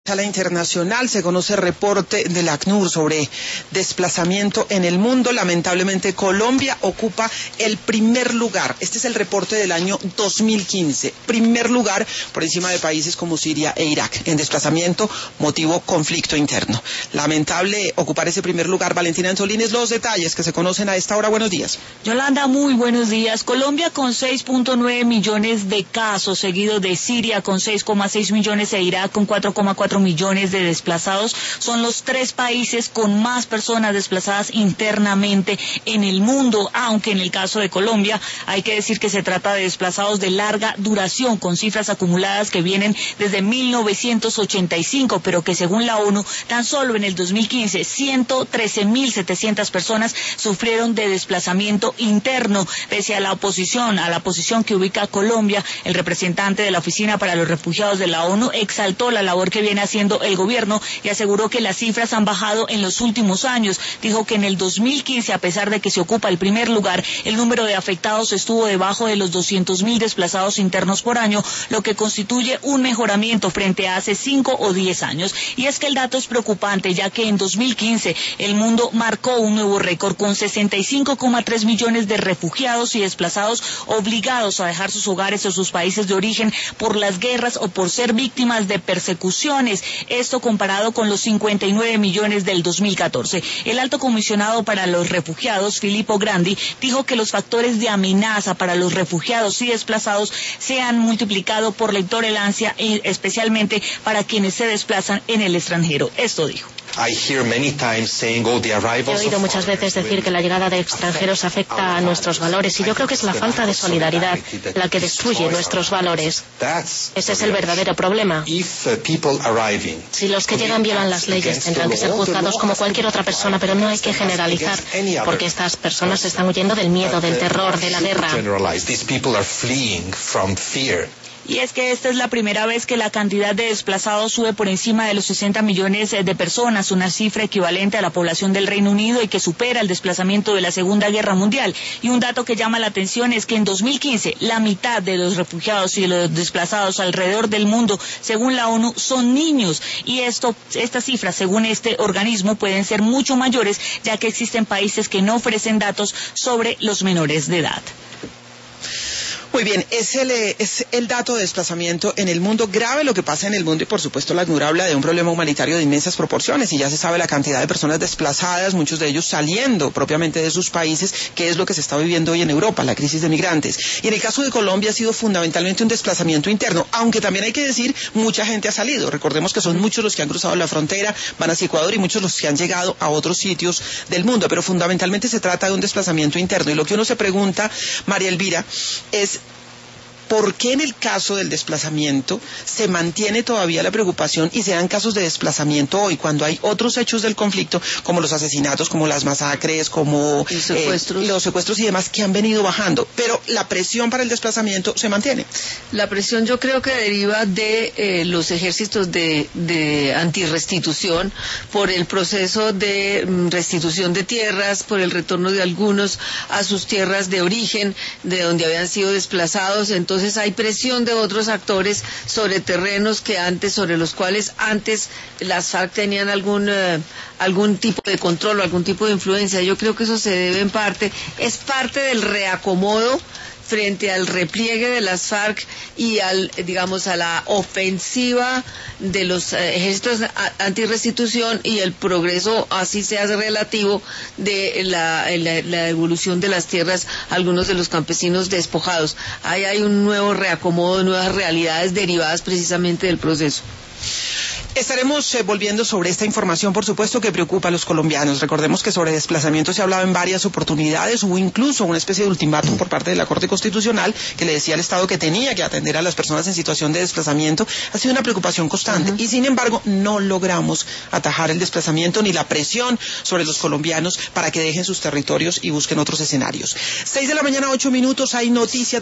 A la internacional se conoce reporte del ACNUR sobre desplazamiento en el mundo. Lamentablemente Colombia ocupa el primer lugar. Este es el reporte del año 2015. Primer lugar por encima de países como Siria e Irak en desplazamiento, motivo conflicto interno. Lamentable ocupar ese primer lugar. Valentina Anzolines, los detalles que se conocen a esta hora. Buenos días. Yolanda, muy buenos días. Colombia con 6.9 millones de casos, seguido de Siria con 6,6 millones e Irak con 4,4 millones de desplazados. Son los tres países con más personas desplazadas internamente en el mundo, aunque en el caso de Colombia hay que decir que se trata de desplazados de larga duración, con cifras acumuladas que vienen desde 1985, pero que según la ONU, tan solo en el 2015, 113.700 personas sufrieron de desplazamiento interno. Pese a la posición que ubica Colombia, el representante de la Oficina para los Refugiados de la ONU exaltó la labor que viene haciendo el gobierno y aseguró que las cifras han bajado en los últimos años. Dijo que en el 2015, a pesar de que se ocupa el primer lugar, el número de afectados estuvo debajo de los 200.000 desplazados internos por año, lo que constituye un mejoramiento frente a hace 5 o 10 años. Y es que el dato es preocupante, ya que en 2015 el mundo marcó un nuevo récord con 65,3 millones de refugiados y desplazados obligados a dejar sus hogares o sus países de origen por las guerras o por ser víctimas de persecuciones. Esto comparado con los 59 millones del 2014. El alto comisionado para los refugiados, Filippo Grandi, dijo que los factores de amenaza para los refugiados y desplazados se han multiplicado por la intolerancia, especialmente para quienes se desplazan en el extranjero. Esto dijo. He oído muchas veces decir que la llegada de extranjeros afecta a nuestros valores, y yo creo que es la falta de solidaridad la que destruye nuestros valores. Ese es el verdadero problema. Si los que llegan violan las leyes, tendrán que ser juzgados como cualquier otra persona, pero no hay que generalizar, porque estas personas están huyendo del miedo, del terror, de la guerra. Y es que esta es la primera vez que la cantidad de desplazados sube por encima de los 60 millones de personas, una cifra equivalente a la población del Reino Unido y que supera el desplazamiento de la Segunda Guerra Mundial. Y un dato que llama la atención es que en 2015 la mitad de los refugiados y los desplazados alrededor del mundo, según la ONU, son niños. Y estas cifras, según este organismo, pueden ser mucho mayores, ya que existen países que no ofrecen datos sobre los menores de edad. Muy bien, es el dato de desplazamiento en el mundo. Grave lo que pasa en el mundo, y por supuesto la ACNUR habla de un problema humanitario de inmensas proporciones, y ya se sabe la cantidad de personas desplazadas, muchos de ellos saliendo propiamente de sus países, que es lo que se está viviendo hoy en Europa, la crisis de migrantes. Y en el caso de Colombia ha sido fundamentalmente un desplazamiento interno, aunque también hay que decir, mucha gente ha salido. Recordemos que son muchos los que han cruzado la frontera, van hacia Ecuador, y muchos los que han llegado a otros sitios del mundo, pero fundamentalmente se trata de un desplazamiento interno. Y lo que uno se pregunta, María Elvira, es ¿por qué en el caso del desplazamiento se mantiene todavía la preocupación y se dan casos de desplazamiento hoy, cuando hay otros hechos del conflicto, como los asesinatos, como las masacres, como los secuestros y demás, que han venido bajando? Pero la presión para el desplazamiento se mantiene. La presión yo creo que deriva de los ejércitos de antirrestitución, por el proceso de restitución de tierras, por el retorno de algunos a sus tierras de origen, de donde habían sido desplazados. Entonces hay presión de otros actores sobre terrenos sobre los cuales antes las FARC tenían algún tipo de control o algún tipo de influencia. Yo creo que eso se debe es parte del reacomodo frente al repliegue de las FARC y a la ofensiva de los ejércitos antirrestitución y el progreso, así sea relativo, de la devolución de las tierras a algunos de los campesinos despojados. Ahí hay un nuevo reacomodo, nuevas realidades derivadas precisamente del proceso. Estaremos volviendo sobre esta información, por supuesto, que preocupa a los colombianos. Recordemos que sobre desplazamiento se ha hablado en varias oportunidades. Hubo incluso una especie de ultimátum por parte de la Corte Constitucional que le decía al Estado que tenía que atender a las personas en situación de desplazamiento. Ha sido una preocupación constante. Y sin embargo, no logramos atajar el desplazamiento ni la presión sobre los colombianos para que dejen sus territorios y busquen otros escenarios. 6 de la mañana, 8 minutos, hay noticias.